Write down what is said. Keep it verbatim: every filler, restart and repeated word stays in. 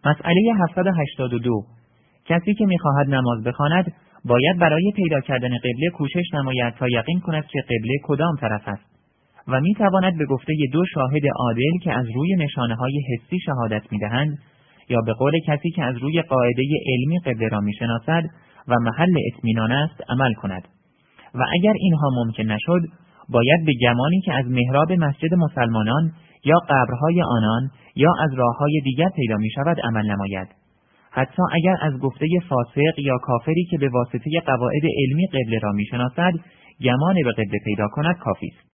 مسئله هفتصد و هشتاد و دو. کسی که می‌خواهد نماز بخواند باید برای پیدا کردن قبله کوشش نماید تا یقین کند که قبله کدام طرف است و می‌تواند به گفته دو شاهد عادل که از روی نشانه‌های حسی شهادت می‌دهند یا به قول کسی که از روی قاعده علمی قبله را می‌شناسد و محل اطمینان است عمل کند. و اگر اینها ممکن نشد باید به گمانی که از محراب مسجد مسلمانان یا قبرهای آنان یا از راه‌های دیگر پیدا می‌شود عمل نماید. حتی اگر از گفته فاسق یا کافری که به واسطه قواعد علمی قبله را می‌شناسد گمان به قبله پیدا کند کافی است.